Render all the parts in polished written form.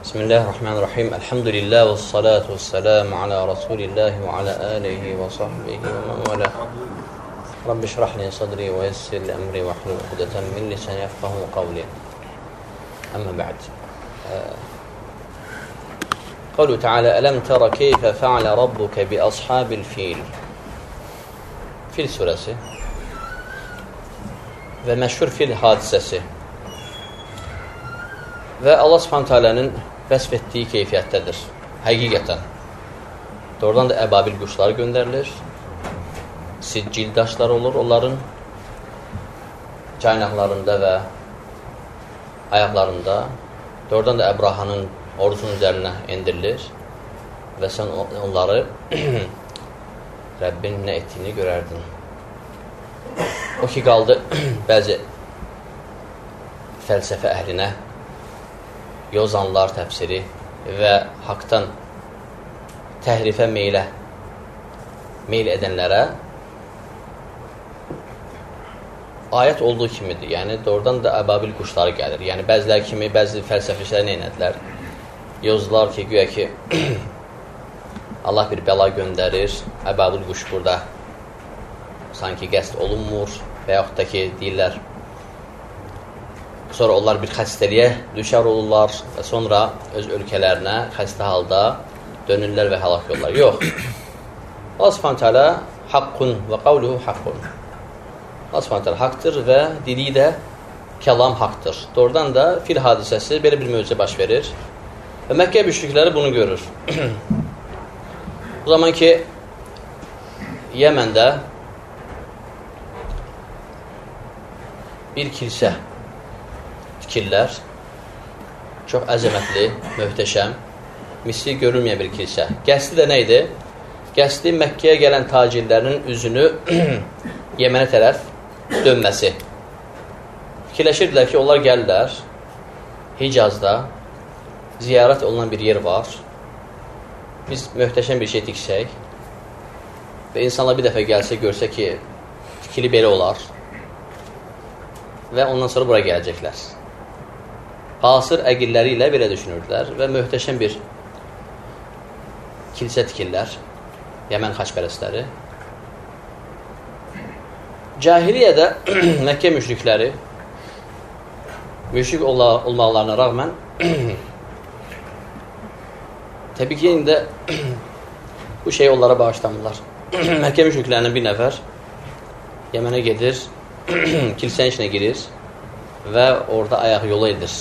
Bismillahirrahmanirrahim. Elhamdülillah ve salatu ve selamu ala Resulillahi ve ala alihi ve sahbihi ve men vela. Rabbi şrah li sadri ve yessir li emri ve hlul ukdeten min lisani yefkahu kavli. Amma ba'd. Kavlu Teala elem tera keyfe fe'ale rabbuke bi ashabil fil. Fil suresi ve meşhur fil hadisesi. Və Allah Subhanahu Taala'nın vəsf etdiyi keyfiyyətdədir. Həqiqətən. Doğrudan da əbabil quşlar göndərilir. Siccil daşlar olur onların caynaqlarında və ayaqlarında. Doğrudan da Əbrahanın ordusunun üzərinə endirilir. Və sən onları Rəbbin nə etdiyini görərdin. O ki qaldı bəzi fəlsəfə əhlinə yozanlar təfsiri və haqdan təhrifə meyl edənlərə ayət olduğu kimidir. Yəni, doğrudan da əbabil quşları gəlir. Yəni, bəzilər kimi, bəzi fəlsəfəçilər nə edilər? Yozdular ki, güya ki, Allah bir bəla göndərir, əbabil quş burada sanki qəsd olunmur və yaxud da ki, deyirlər, sonra onlar bir xəstəliyə düşər olurlar və sonra öz ölkələrinə xəstə halda dönürlər və həlak olurlar. Yox. Allah Subhanahu Teala haqqun və qavluhu haqqun. Allah Subhanahu Teala haqdır və dediyi də kəlam haqdır. Doğrudan da fil hadisəsi belə bir möcüzə baş verir və Məkkə müşrikləri bunu görür. O zaman ki, Yəməndə bir kilsə tikirlər, çox əzəmətli, möhtəşəm, misli görülməyən bir kilsə. Qəsdi də nə idi? Qəsdi Məkkəyə gələn tacirlərinin üzünü Yəmənə tərəf dönməsi. Fikirləşirdilər ki, onlar gəlirlər, Hicazda ziyarət olunan bir yer var, biz möhtəşəm bir şey tiksək və insanlar bir dəfə gəlsə, görsə ki, tikili belə olar və ondan sonra bura gələcəklər. Qasır əqilləri ilə belə düşünürdülər və möhtəşəm bir kilsə tikirlər, Yəmən xaçpərəstləri. Cahiliyyədə Məkkə müşrikləri müşrik olmalarına rağmen təbii ki, indi bu şeyi onlara bağışlamırlar. Məkkə müşriklərindən bir nəfər Yəmənə gedir, kilsənin içinə girir və orada ayaq yolu edir.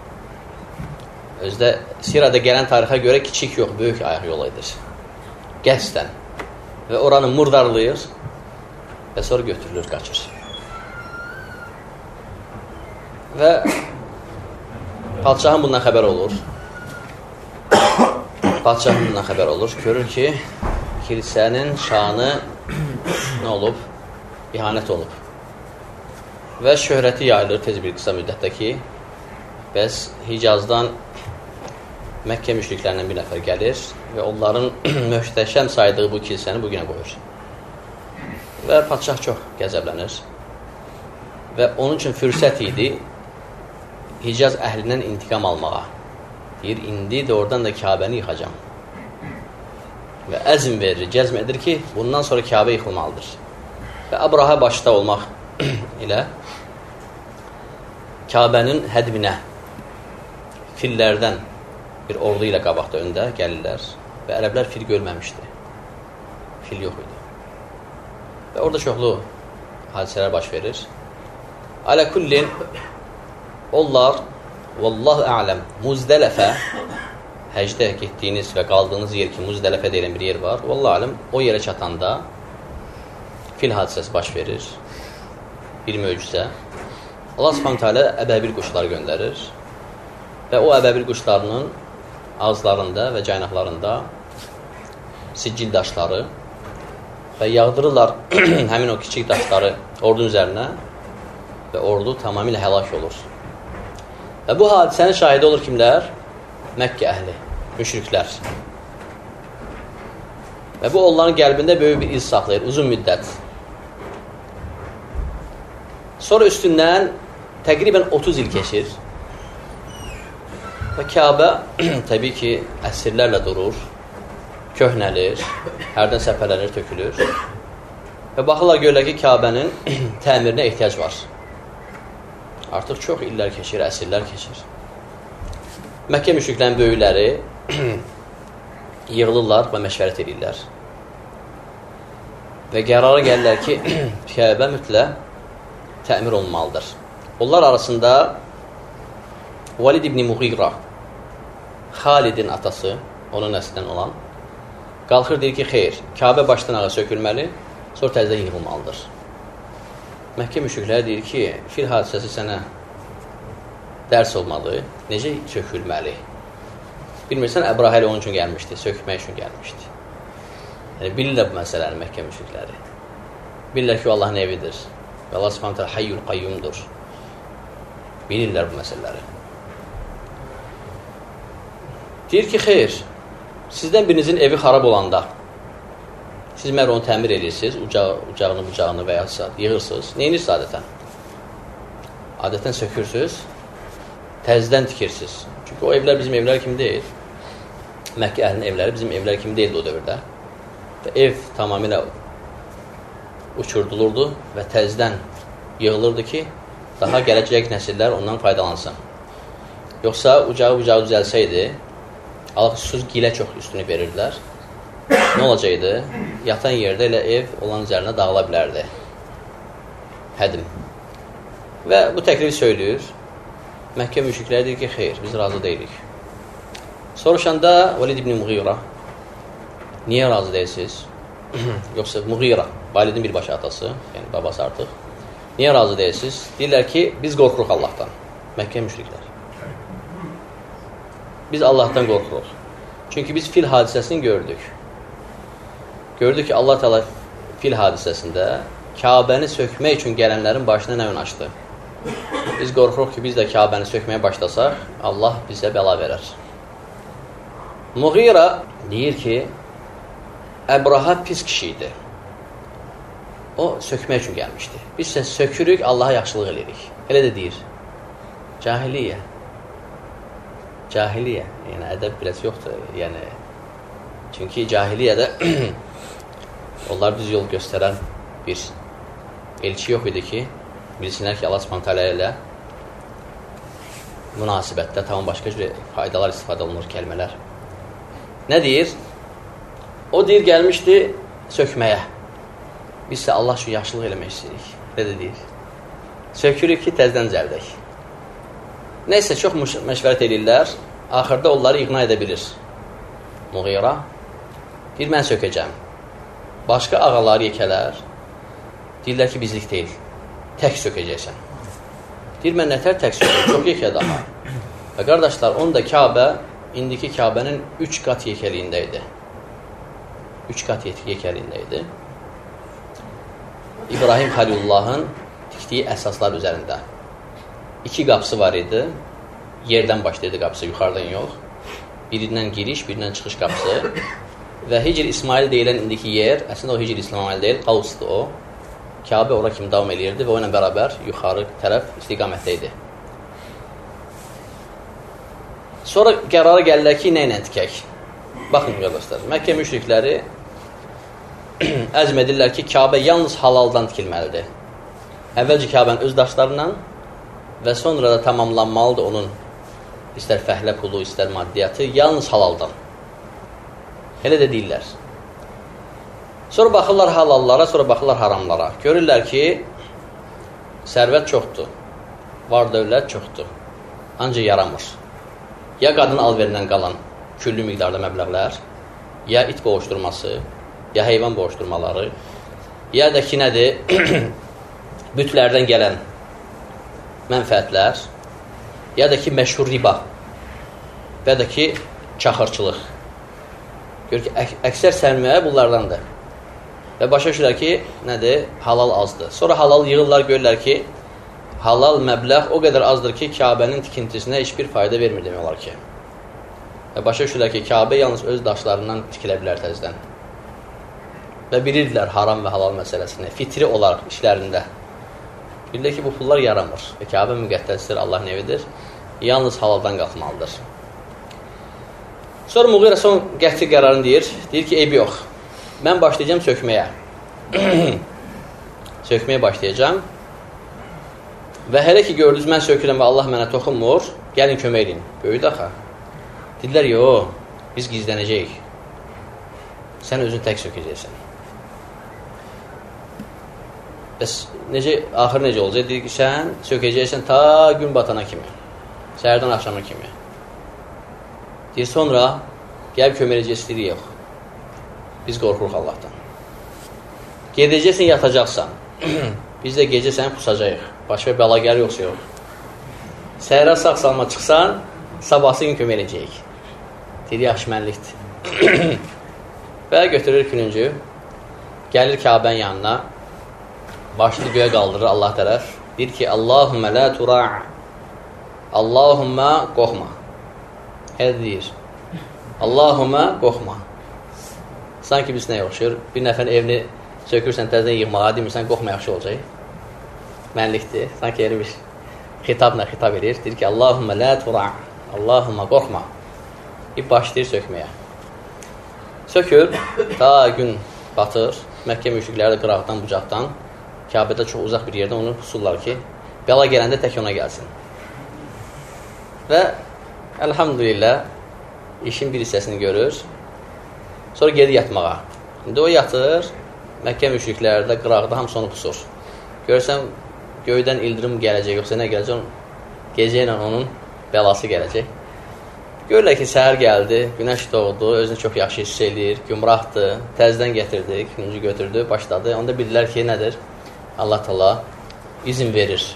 Özdə Sirada gələn tarixə görə kiçik yox, böyük ayaq yolu edir. Qəsdən. Və oranı murdarlayır və sonra götürülür, qaçır. Və padişahın bundan xəbər olur. Padişahın bundan xəbər olur. Görür ki, kilsənin şanı nə olub? İhanət olub. Və şöhrəti yayılır tez bir qısa müddətdə ki, bəs Hicazdan Məkkə müşriklərindən bir nəfər gəlir və onların möhtəşəm saydığı bu kilsəni bugünə qoyur. Və padişah çox qəzəblənir. Və onun üçün fürsət idi Hicaz əhlindən intiqam almağa. Deyir, indi doğrudan da Kəbəni yıxacam. Və əzm verir, cəzm edir ki, bundan sonra Kəbə yıxılmalıdır. Və Əbraha başda olmaq ilə Kəbənin hədminə fillərdən bir ordu ilə qabaqda öndə gəlirlər və ərəblər fil görməmişdi. Fil yox idi. Və orada çoxlu hadisələr baş verir. Alə kullin onlar, vallahu a'ləm, Muzdələfə, həcdə getdiyiniz və qaldığınız yer ki, Muzdələfə deyilən bir yer var. Vallahu a'ləm, o yerə çatanda fil hadisəsi baş verir. Bir möcüzə. Allah Subhanahu Teala əbəbil quşlar göndərir və o əbəbil quşlarının ağızlarında və caynaqlarında siccil daşları və yağdırırlar həmin o kiçik daşları ordunun üzərinə və ordu tamamilə həlak olur. Və bu hadisənin şahidi olur kimlər? Məkkə əhli, müşriklər. Və bu onların qəlbində böyük bir iz saxlayır, uzun müddət. Sonra üstündən təqribən 30 il keçir. Və Kəbə təbii ki, əsrlərlə durur, köhnəlir, hərdən səpələnir, tökülür. Və baxırlar, görürlər ki, Kəbənin təmirinə ehtiyac var. Artıq çox illər keçir, əsrlər keçir. Məkkə müşriklərin böyükləri yığılırlar və məşvərət edirlər. Və qərara gəlirlər ki, Kəbə mütləq təmir olunmalıdır. Onlar arasında Valid ibn Muğira, Xalidin atası, onun nəslindən olan, qalxır, deyir ki, xeyr, Kəbə başdan ağa sökülməli, sonra təzədən yığılmalıdır. Məkkə müşrikləri deyir ki, fil hadisəsi sənə dərs olmalı, necə sökülməli? Bilmirsən, Əbraha ilə onun üçün gəlmişdi, sökmək üçün gəlmişdi. Yəni, bilirlər bu məsələni Məkkə müşrikləri. Bilirlər ki, o Allahın evidir və Allah subhanət hələ hayyul qayyumdur. Bilirlər bu məsələləri. Deyir ki, xeyr, sizdən birinizin evi xarab olanda, siz məhər onu təmir edirsiniz, ucağını, bucağını və ya yığırsınız. Neyiniz adətən? Adətən sökürsünüz, təzdən tikirsiniz. Çünki o evlər bizim evlər kimi deyil. Məkkə əhlinin evləri bizim evlər kimi deyildi o dövrdə. Və ev tamamilə uçurdulurdu və təzdən yığılırdı ki, daha gələcək nəsillər ondan faydalansın. Yoxsa ucağı düzəlsəydi, alqısız gilə çox üstünü verirdilər. Nə olacaqdı? Yatan yerdə elə ev olan üzərinə dağıla bilərdi. Hədim. Və bu təklifi söylüyor. Məkkə müşrikləri deyir ki, xeyr, biz razı deyilik. Soruşanda Valid ibn Muğira, niyə razı deyilsiniz? Yoxsa Muğira, Validin birbaşa atası, yəni babası artıq. Niyə razı deyilsiniz? Deyirlər ki, biz qorxuruq Allahdan. Məkkə müşriklər. Biz Allahdan qorxuruq. Çünki biz fil hadisəsini gördük. Gördük ki, Allah Teala fil hadisəsində Kəbəni sökmək üçün gələnlərin başına nə ön açdı? Biz qorxuruq ki, biz də Kəbəni sökməyə başlasaq, Allah bizə bəla verər. Muğira deyir ki, Əbraha pis kişi idi. O, sökmək üçün gəlmişdi. Biz isə sökürük, Allaha yaxşılıq edirik. Elə də deyir. Cahiliyyə. Cahiliyyə, yəni ədəb biraz yoxdur, yəni çünki cahiliyyədə onlar düz yol göstərən bir elçi yox idi ki, bilsinlər ki, Allah Subhanahu taala ilə münasibətdə tamam başqa cür faydalar istifadə olunur, kəlmələr. Nə deyir? O deyir, gəlmişdi sökməyə. Biz isə Allah üçün yaxşılıq eləmək istəyirik. Nə də deyir? Sökürük ki, təzdən düzəldək. Nəysə, çox məşvərət edirlər. Axırda onları iqna edə bilir. Muğira deyir, mən sökəcəm. Başqa ağalar, yekələr deyirlər ki, bizlik deyil. Tək sökəcəksən. Deyir, mən nətər tək sökəcəm? Çox yekə daha. Və qardaşlar, onun da Kəbə, indiki Kəbənin 3 qat yekəliyində idi. 3 qat yekəliyində idi. İbrahim Xəlilullahın tikdiyi əsaslar üzərində. 2 qapısı var idi. Yerdən başlayırdı qapısı, yuxarıdan yox. Birindən giriş, birindən çıxış qapısı. Və Hicr İsmail deyilən indiki yer, əslində o Hicr İsmail deyil, Qavsdır o. Kəbə ora kimi davam edirdi və o ilə bərabər yuxarı tərəf istiqamətdə idi. Sonra qərara gəlirlər ki, nə ilə tikək? Baxın, qardaşlar, Məkkə müşrikləri əzm edirlər ki, Kəbə yalnız halaldan tikilməlidir. Əvvəlcə Kəbənin öz daşlarından və sonra da tamamlanmalıdır onun istər fəhlə pulu, istər maddiyyatı, yalnız halaldan. Elə də deyirlər. Sonra baxırlar halallara, sonra baxırlar haramlara. Görürlər ki, sərvət çoxdur, var dövlət çoxdur, ancaq yaramır. Ya qadın alverindən qalan küllü miqdarda məbləğlər, ya it boğuşturması, ya heyvan boğuşturmaları, ya da ki nədir, bütlərdən gələn mənfəətlər, ya da ki məşhur riba və ya da ki çaxırçılıq. Gör ki, əksər sərmayə bunlardandır. Və başa düşürlər ki, nədir? Halal azdır. Sonra halal yığırlar, görürlər ki, halal məbləğ o qədər azdır ki, Kəbənin tikintisinə heç bir fayda vermir demək olar ki. Və başa düşürlər ki, Kəbə yalnız öz daşlarından tikilə bilər təzdən. Və bilirdilər haram və halal məsələsini, fitri olaraq işlərində. Bilirlər ki, bu pullar yaramır və Kəbə müqəddəsdir, Allahın evidir. Yalnız halaldan qalxmalıdır. Sonra Muğirə son qəti qərarını deyir ki, eybi yox, mən başlayacağım sökməyə. Sökməyə başlayacağım. Və hələ ki, gördünüz, mən sökürəm və Allah mənə toxunmur, gəlin kömək edin. Böyüdü axı. Dedilər, yox, biz gizlənəcəyik. Sən özün tək sökəcəksən. Bəs axır necə olacaq? Deyir ki, sən sökəcəksən ta gün batana kimi. Səhərdən axşama kimi. Deyir, sonra gəlib kömələcək istəyirik, yox. Biz qorxuruq Allahdan. Gedəcəksən, yatacaqsan. Biz də gecə səni pusacaq. Başqa bəla gəlir, yoxsa yox. Səhərə sağ salma çıxsan, sabahsı gün kömələcəyik. Deyir, yaxşı mənlikdir. Və götürür külüncü, gəlir Kəbənin yanına, başını göyə qaldırır Allah tərəf. Deyir ki, Allahümmə lə tura'a, Allahümmə qorxma. Hələ deyir, Allahümmə qorxma. Sanki biz nə yoxşur, bir nəfərin evini sökürsən, təzdən yığmağa demirsən, qorxma yaxşı olacaq. Mənlikdir, sanki elə bir xitabla xitab edir. Deyir ki, Allahümmə lə tura'a, Allahümmə qorxma. Bir başlayır sökməyə. Sökür, ta gün batır, Məkkə müşrikləri də qıraqdan, bucaqdan, Kəbədə çox uzaq bir yerdə onu pusurlar ki, bəla gələndə tək ona gəlsin. Və əlhamdülillah, işin bir hissəsini görür, sonra gedir yatmağa. İndi o yatır, Məkkə müşrikləri də qıraqda hamısı onu pusur. Görürsən, göydən ildırım gələcək, yoxsa nə gələcək, gecə ilə onun bəlası gələcək. Görürlər ki, səhər gəldi, günəş doğdu, özünü çox yaxşı hiss edir, gümrahdır, təzdən gətirdi, külüncü götürdü, başladı. Onda bildilər ki, nədir? Allah Taala izin verir.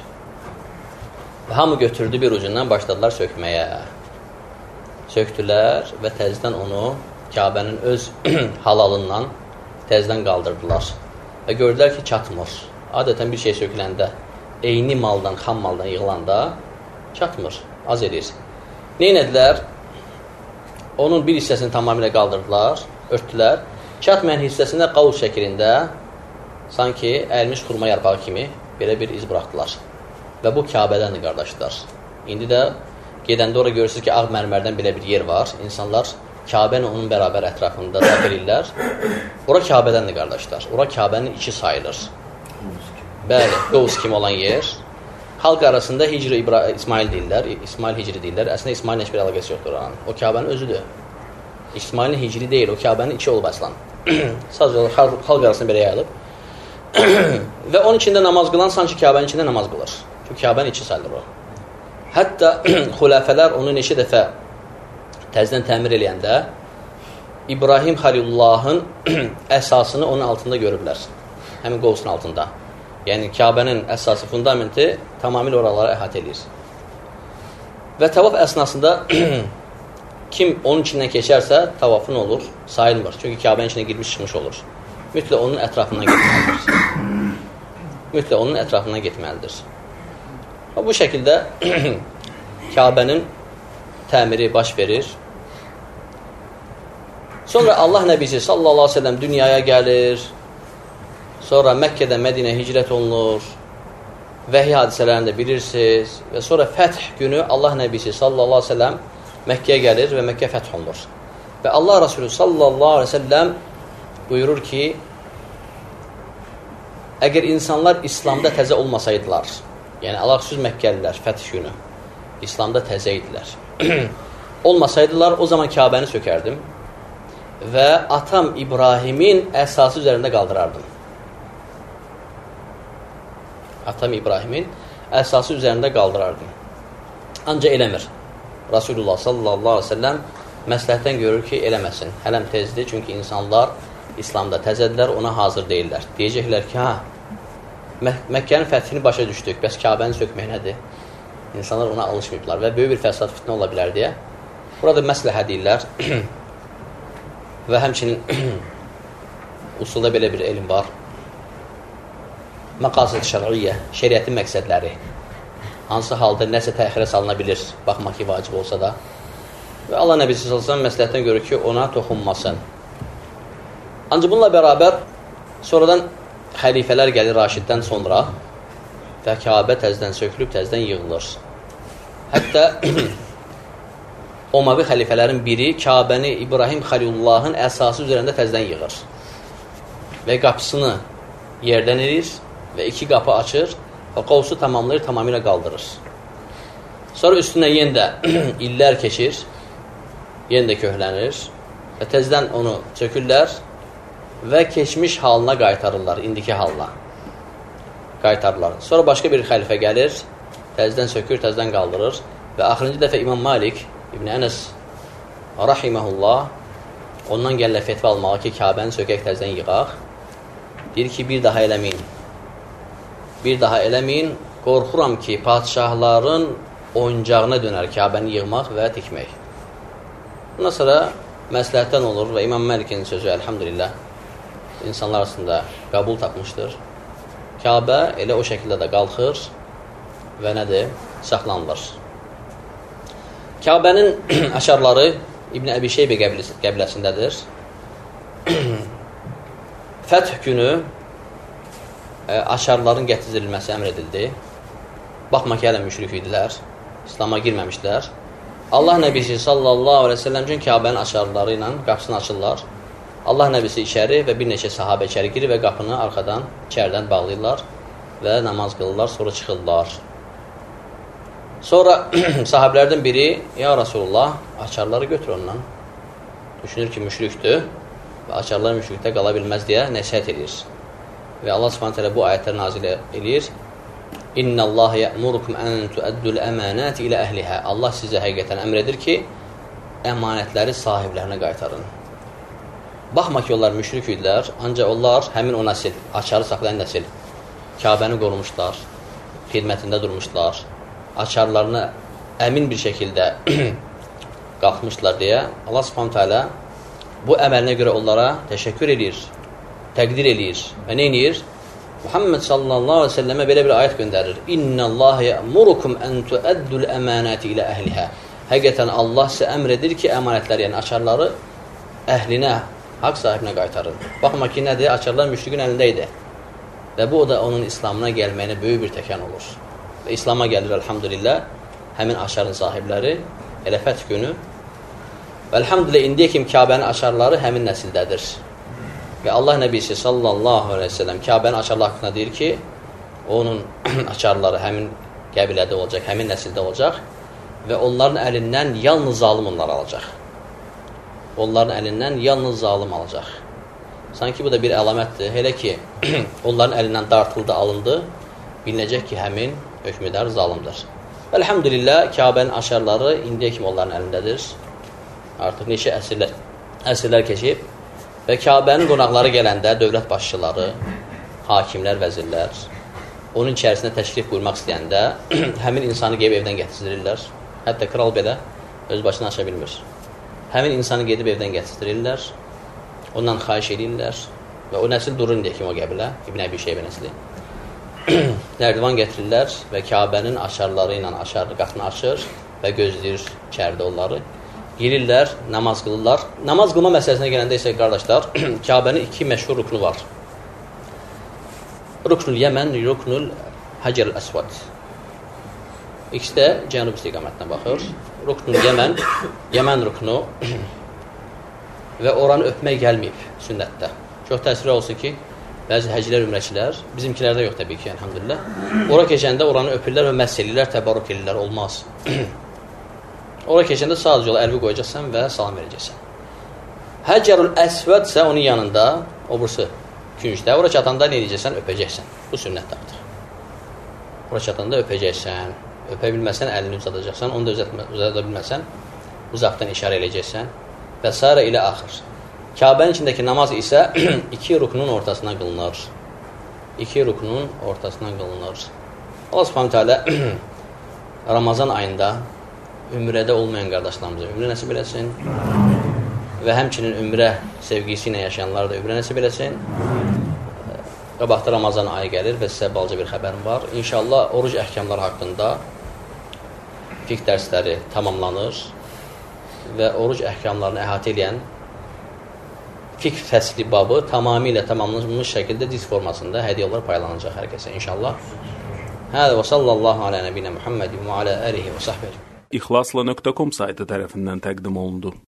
Və hamı götürdü bir ucundan, başladılar sökməyə. Söktülər və təzdən onu Kəbənin öz halalından təzdən qaldırdılar. Və gördülər ki, çatmır. Adətən bir şey söküləndə, eyni maldan, xam maldan yığılanda çatmır, az edir. Neynədilər? Onun bir hissəsini tamamilə qaldırdılar, örtdülər. Çatmayan hissəsində qavuz şəklində, sanki əlmiş xurma yarpağı kimi belə bir iz buraxdılar. Və bu Kəbədəndir, qardaşlar. İndi də gedəndə oraya görürsünüz ki, ağ mərmərdən belə bir yer var. İnsanlar Kəbəni onun bərabər ətrafında da bilirlər. Ora Kəbədəndir, qardaşlar. Ora Kəbənin içi sayılır. Bəli, qavuz kimi olan yer. Xalq arasında Hicri İsmail deyirlər, İsmail Hicri deyirlər. Əslində İsmailin heç bir əlaqəsi yoxdur oranın. O Kəbənin özüdür. İsmailin Hicri deyil, o Kəbənin içi olub əslan. Sadəcə xalq arasında belə yayılıb. Və onun içində namaz qılan sanki Kəbənin içində namaz qılır. Çünki Kəbənin içi sayılır o. Hətta xulafələr onu neçə dəfə təzdən təmir eləyəndə İbrahim Xəlilullahın əsasını onun altında görüblər. Həmin qovsun altında. Yəni, Kəbənin əsası, fundamenti tamamilə oraları əhatə edir. Və tavaf əsnasında kim onun içindən keçərsə, tavafın olur, sayılmır. Çünki Kəbənin içinə girmiş çıxmış olur. Mütləq onun ətrafından getməlidir. Mütləq onun ətrafından getməlidir. Bu şəkildə Kəbənin təmiri baş verir. Sonra Allah Nəbisi sallallahu aleyhi ve sellem dünyaya gəlir. Sonra Məkkədən Mədinə hicrət olunur. Vəhiy hadisələrini də bilirsiniz. Və sonra fəth günü Allah Nəbisi sallallahu aleyhi ve sellem Məkkəyə gəlir və Məkkə fəth olunur. Və Allah Resulü sallallahu aleyhi ve sellem buyurur ki, əgər insanlar İslamda təzə olmasaydılar, yəni əlaqsız Məkkəlilər fəth günü İslamda təzə idilər, olmasaydılar, o zaman Kəbəni sökərdim və atam İbrahimin əsası üzərində qaldırardım. Atam İbrahimin əsası üzərində qaldırardım. Ancaq eləmir. Rasulullah sallallahu aleyhi ve sellem məsləhətdən görür ki, eləməsin. Hələm tezdir, çünki insanlar İslamda təzədirlər, ona hazır deyirlər. Deyəcəklər ki, Məkkənin fəthini başa düşdük, bəs Kəbəni sökmək nədir? İnsanlar ona alışmayıblar və böyük bir fəsad fitnə ola bilər deyə. Burada məsləhə deyirlər və həmçinin usulda belə bir elm var. Məqasid şər'iyyə, şəriətin məqsədləri. Hansı halda nəsə təxirə salına bilir, baxmaq ki, vacib olsa da. Və Allah Nəbisi sallallahu məsləhətdən görür ki, ona toxunmasın. Ancaq bununla bərabər sonradan xəlifələr gəlir Raşiddən sonra və Kəbə təzdən sökülüb, təzdən yığılır. Hətta Umavi xəlifələrin biri Kəbəni İbrahim Xəlilullahın əsası üzərində təzdən yığır və qapısını yerdən erir və 2 qapı açır və qovsu tamamlayır, tamamilə qaldırır. Sonra üstünə yenə də illər keçir, yenə də köhlənir və təzdən onu çökürlər və keçmiş halına qaytarırlar, indiki halına qaytarırlar. Sonra başqa bir xəlifə gəlir, təzdən sökür, təzdən qaldırır və axırıncı dəfə İmam Malik İbn Ənəs rahiməhullah ondan gəlirlər fetva almağa ki, Kəbəni sökək, təzdən yığaq. Deyir ki, bir daha eləməyin. Bir daha eləməyin, qorxuram ki, padişahların oyuncağına dönər Kəbəni yığmaq və tikmək. Bundan sonra məsləhətdən olur və İmam Məlikin sözü, əlhamdülillah, insanlar arasında qəbul tapmışdır. Kəbə elə o şəkildə də qalxır və nədir? Saxlanılır. Kəbənin əşarları İbn Əbi Şeybə qəbiləsindədir. Fəth günü aşarların gətirilməsi əmr edildi. Baxma ki, hələ müşrik idilər, İslam'a girməmişlər. Allah Nəbisi sallallahu aleyhi ve sellem üçün Kəbənin aşarları ilə qapısını açırlar. Allah Nəbisi içəri və bir neçə sahabə içəri girir və qapını arxadan, içərdən bağlayırlar və namaz qılırlar, sonra çıxırlar. Sonra sahabələrdən biri, ya Rasulullah, açarları götür ondan. Düşünür ki, müşrikdir və açarlar müşrikdə qala bilməz deyə nəsihət edir. Və Allah subhanətələ bu ayətləri nazil edir. İnna Allah ya'murukum an tu'addul amanati ila ahliha. Allah sizə həqiqətən əmr edir ki, əmanətləri sahiblərinə qaytarın. Baxma ki, onlar müşrik idilər, ancaq onlar həmin o nəsil, açarı saxlayan nəsil, Kəbəni qorumuşlar, xidmətində durmuşlar, açarlarını əmin bir şəkildə qalxmışlar deyə Allah subhanətə alə bu əməlinə görə onlara təşəkkür edir, təqdir edir və nə edir? Muhammed sallallahu aleyhi ve sellemə belə bir ayət göndərir. İnna Allah ya'murukum an tu'addul amanati ila ahliha. Həqiqətən Allah sizə əmr edir ki, əmanətləri, yəni açarları əhlinə, haqq sahibinə qaytarın. Baxma ki, nədir? Açarlar müşrikin əlində idi. Və bu da onun İslamına gəlməyinə böyük bir təkan olur. Və İslama gəlir, elhamdülillah, həmin aşarın sahibləri, elə fəth günü. Və elhamdülillah, indiyə kimi Kəbənin aşarları həmin nəsildədir. Və Allah Nəbisi sallallahu aleyhi ve sellem Kəbənin aşarları haqqında deyir ki, onun aşarları həmin qəbilədə olacaq, həmin nəsildə olacaq və onların əlindən yalnız zalim onları alacaq. Onların əlindən yalnız zalim alacaq. Sanki bu da bir əlamətdir. Elə ki, onların əlindən dartıldı, alındı, bilinəcək ki, həmin hökmüdar zalimdir. Elhamdülillah, Kəbənin aşarları indiyə kimi onların əlindədir. Artıq neçə əsrlər keçib və Kəbənin qonaqları gələndə dövlət başçıları, hakimlər, vəzirlər, onun içərisində təşrif buyurmaq istəyəndə həmin insanı qeyb evdən gətizdirirlər. Hətta kral belə öz başını aşa bilmir. Həmin insanı gedib evdən gətizdirirlər, ondan xahiş edirlər və o nəsil durur indiyə kimi o qəbilə, İbn Əbi Şeybə nəsli. Nərdivan gətirirlər və Kəbənin aşarları ilə qapını açır və gözləyir içəridə onları. Girirlər, namaz qılırlar. Namaz qılma məsələsinə gələndə isə qardaşlar, Kəbənin 2 məşhur ruknu var. Ruknul Yəmən, Ruknul Həcər Əsvad. İkisi də cənub istiqamətinə baxır. Ruknul Yəmən, Yəmən ruknu və oranı öpmək gəlməyib sünnətdə. Çox təsirli olsun ki, bəzi həcilər, ümrəçilər, bizimkilərdə yox təbii ki, elhamdülillah. Ora keçəndə oranı öpürlər və məhz edirlər, təbarruk edirlər, olmaz. Ora keçəndə sadəcə ola əlvi qoyacaqsan və salam verəcəksən. Həcərül Əsvəd isə onun yanında, obursu küncdə, ora çatanda nə edəcəksən? Öpəcəksən. Bu sünnətlərdir. Ora çatanda öpəcəksən. Öpə bilməsən, əlini uzadacaqsan. Onu da uzada bilməsən, uzaqdan işarə edəcəksən. Və s. ilə axır. Kəbənin içindəki namaz isə 2 ruknun ortasına qılınır. 2 ruknun ortasına qılınır. Allah subhanətə alə Ramazan ayında ümrədə olmayan qardaşlarımıza ümrə nəsib eləsin və həmçinin ümrə sevgisi ilə yaşayanlar da ümrə nəsib eləsin. Qabaqda Ramazan ayı gəlir və sizə balaca bir xəbərim var. İnşallah oruc əhkamları haqqında fiqh dərsləri tamamlanır və oruc əhkamlarını əhatə edən fiqh fəsli babı tamamilə tamamlanmış şəkildə disk formasında hədiyyə olaraq paylanacaq hər kəsə inşallah. Hədə və sallallahu alə nəbinə Muhammedin və alə əlihi və sahbihi. ixlasla.com saytı tərəfindən təqdim olundu.